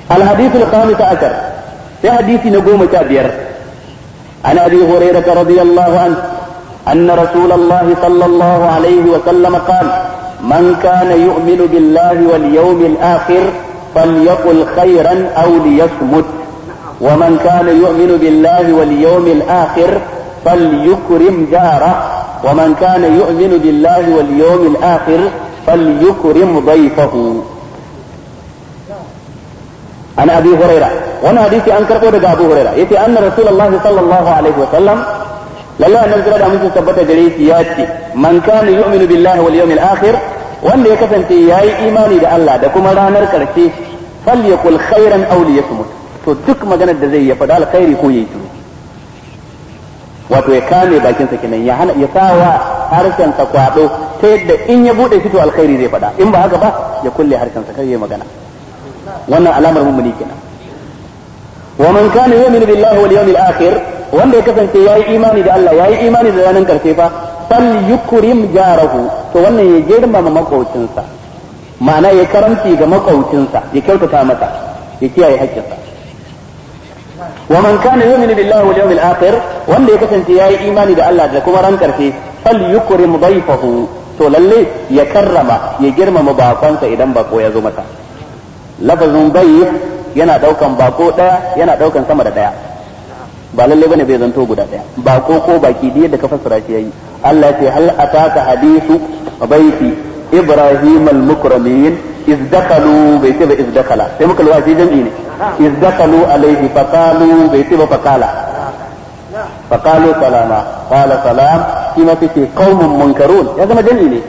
الحديث الخامس عشر في حديث نقوم كابير عن أبي هريرة رضي الله عنه أن رسول الله صلى الله عليه وسلم قال من كان يؤمن بالله واليوم الآخر فليقل خيرا أو ليصمت ومن كان يؤمن بالله واليوم الآخر فليكرم جاره ومن كان يؤمن بالله واليوم الآخر فليكرم ضيفه. عن أبي هريرة وانا حديثي أنكر قول أبو هريرة يتي أن رسول الله صلى الله عليه وسلم لله أن نزل من ثبت جريس ياتي من كان يؤمن بالله واليوم الآخر wanda ya kasance ya yi imani da Allah da kuma ranar karshe falyakul khairan aw liyasmut to duk maganar da zai ya faɗa alkhairi ko yayi shiru wato ya kame bakin sa kenan ya hana ya sawa harshen sa kwado ta yadda in ya bude shi to alkhairi zai faɗa in ba haka ba ya kulle harshen sa kai ya magana wannan alamar mummuni kenan wa man kana yu'minu billahi wal yawmil akhir wanda ya kasance ya yi imani da Allah ya yi imani da ranar karshe fa falyukrim jarahu to wannan ya girmama makaucinsa ma'ana ya karanci ga makaucinsa ya kyautata masa ya kiyaye haƙƙinsa wa man kana yu'minu billahi wal yawmil akhir wanda ya kasance yayi imani da Allah da kuma ran karshe falyukrim dayfahu to lalle ya karrama ya girmama bakonsa idan bako ya zo masa lafazin dayf yana daukan bako daya yana daukan sama da daya ba lalle bane bai zanto guda daya bako ko baki da yadda ka fassara shi yayi Allah ya ce hal ataka hadithu baiti ibrahim al-mukramin iz dakhalu baiti ba iz dakhala sai muka lura shi jami'i ne iz dakhalu alayhi faqalu baiti ba faqalu salama qala salam kima fi qaumun munkarun ya zama jami'i ne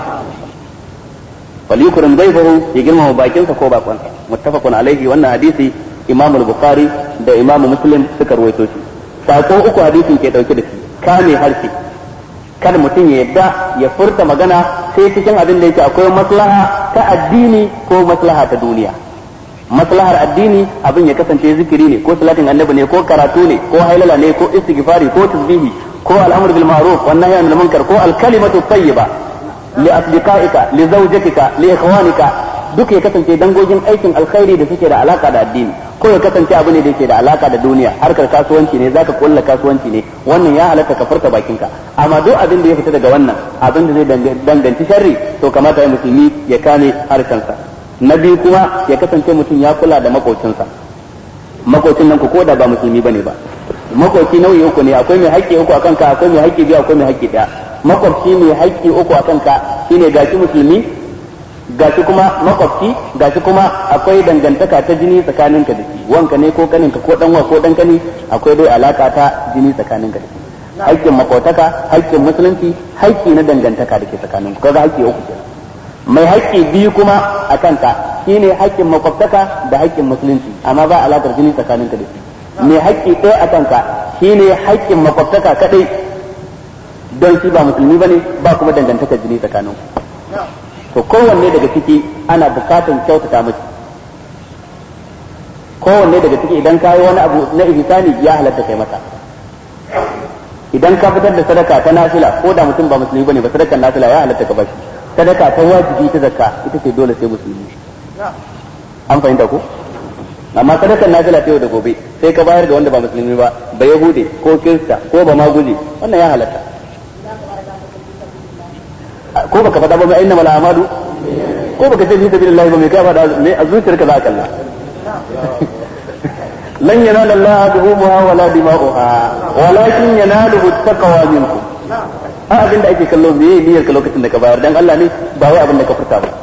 falyukrim dayfahu ya girmama bakinsa ko bakonsa muttafaqun alayhi wannan hadisi imam al-bukhari da imam muslim suka rawaito shi sako uku hadisin ke dauke da shi kame harshe kada mutum ya yadda ya furta magana sai cikin abin da yake akwai maslaha ta addini ko maslaha ta duniya. Maslahar addini abin ya kasance zikiri ne ko salatin annabi ne ko karatu ne ko hailala ne ko istighfari ko tasbihi ko al'amr bil ma'ruf wan nahy anil munkar ko al kalimatu tayyiba li asdiqaika li zawjatika li ikhwanika duk ya kasance dangogin aikin alkhairi da suke da alaka da addini ko ya kasance abu ne da yake da alaka da duniya harkar kasuwanci ne zaka kulla kasuwanci ne wannan ya halatta ka furta bakinka amma duk abin da ya fita daga wannan abin da zai danganci sharri to kamata ya musulmi ya kame harshensa. Na biyu kuma ya kasance mutum ya kula da makocinsa makocin nan ko da ba musulmi bane ba makoci nau'i uku ne akwai mai haƙƙi uku akan ka akwai mai haƙƙi biyu akwai mai haƙƙi ɗaya makwabci mai haƙƙi uku akan ka shine gashi musulmi gashi kuma makwabci gashi kuma akwai dangantaka ta jini tsakaninka da shi wanka ne ko kaninka ko danwa ko dan kani akwai dai alaka ta jini tsakaninka da shi haƙƙin makwataka haƙƙin musulunci haƙƙi na dangantaka da ke tsakaninku kaga haƙƙi uku kenan mai haƙƙi biyu kuma a kanka shine haƙƙin makwabtaka da haƙƙin musulunci amma ba alaƙar jini tsakaninka da shi mai haƙƙi ɗaya a kanka shine haƙƙin makwabtaka kadai don shi ba musulmi bane ba kuma dangantakar jini tsakaninku to kowanne daga ciki ana bukatun kyautata miki kowanne daga ciki idan ka yi wani abu na ihsani ya halatta kai masa idan ka fitar da sadaka ta nafila ko da mutum ba musulmi bane ba sadakar nafila ya halatta ka bashi sadaka ta wajibi ta zakka ita ce dole sai musulmi an fahimta ko amma sadakar nafila ta yau da gobe sai ka bayar ga wanda ba musulmi ba ba yahude ko kirista ko ba maguje wannan ya halatta ko baka faɗa ba mai aina mala amadu ko baka ce fi sabilillah ba mai ka faɗa mai a zuciyarka za ka kalla lan yanala Allah duhumuha wala dima'uha walakin yanaluhu taqwa minkum a abin da ake kallo me niyyar ka lokacin da ka bayar dan Allah ne ba wai abin da ka furta ba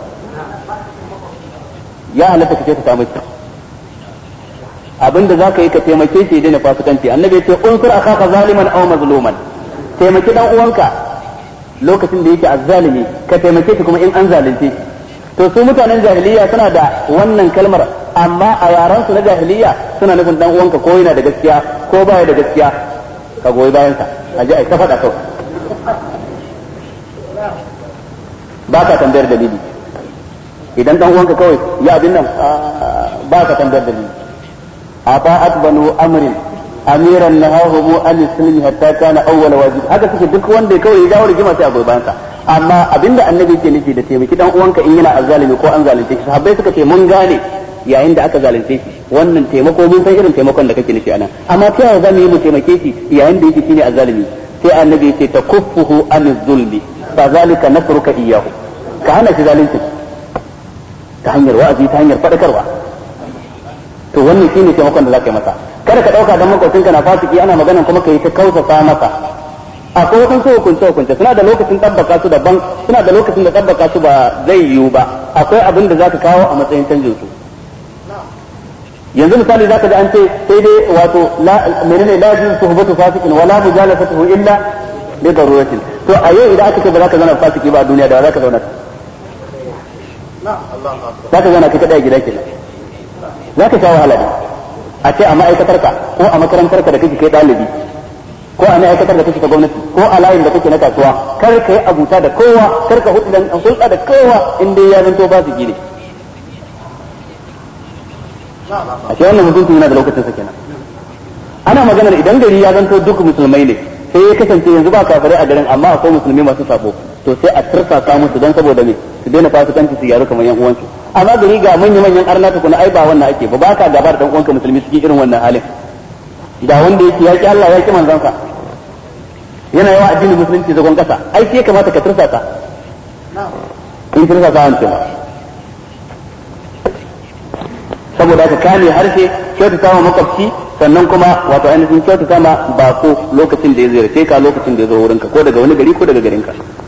ya halatta ka ce ta samu abin da zaka yi ka taimake shi da fasikanci annabi ya ce unsur akhaka zaliman aw mazluman taimaki dan uwanka lokacin da yake azzalimi ka taimake shi kuma in an zalunce shi to su mutanen jahiliya suna da wannan kalmar amma a yaran su na jahiliya suna nufin dan uwanka ko yana da gaskiya ko baya da gaskiya ka goyi bayan sa aje ai ta faɗa kawai ba ka tambayar dalili idan dan uwanka kawai ya abin nan ba ka tambayar dalili ata'at banu amrin amiran nahahu an islimi hatta kana awwal wajib haka suke duk wanda kawai ya jawo rigima sai a goyi bayan sa amma abinda annabi ke nufi da taimaki dan uwanka in yana azzalimi ko an zalunce shi sahabbai suka ce mun gane yayin da aka zalunce shi wannan taimako mun san irin taimakon da kake nufi anan amma ta yaya zamu yi mu taimake shi yayin da yake shine azzalimi sai annabi ya ce takuffuhu an zulmi fa zalika nasruka iyyahu ka hana shi zalunci ta hanyar wa'azi ta hanyar fadakarwa to wannan shine taimakon da zaka yi masa kada ka dauka dan makocinka na fasiki ana magana kuma kai ta kausa masa akwai wasu hukunce suna da lokacin tabbaka su daban suna da lokacin da tabbaka su ba zai yiwu ba akwai abin da zaka kawo a matsayin canjin su yanzu misali zaka ji an ce sai dai wato menene la yajuz suhbatu fasikin wala mujalasatuhu illa li daruratin to a yau idan aka ce ba za ka zauna fasiki ba a duniya da za ka zauna za ka zauna kai kadai a gida kenan za ka sha wahala ne a ce a ma'aikatarka ko a makarantarka da kake kai dalibi ko a ma'aikatar da kake ta gwamnati ko a layin da kake na kasuwa kar ka yi abuta da kowa kar ka hulɗa da kowa in dai ya zanto ba su gine a ce wannan mutunci yana da lokacin sa kenan ana maganar idan gari ya zanto duk musulmai ne sai ya kasance yanzu ba kafirai a garin amma akwai musulmi masu sabo to sai a tursasa musu don saboda me su daina fasikanci su gyaru kamar yan uwansu amma gari ga manyan arna tukuna ai ba wannan ake ba ka gaba da dan uwanka musulmi suke irin wannan halin da wanda yake yaki Allah yaki manzansa yana yawa addinin musulunci zagon kasa ai sai kamata ka tursasa in tursasa an ce saboda ka kame harshe kyautata ma makwabci sannan kuma wato ainihin kyautata ma bako lokacin da ya ziyarce ka lokacin da ya zo wurinka ko daga wani gari ko daga garinka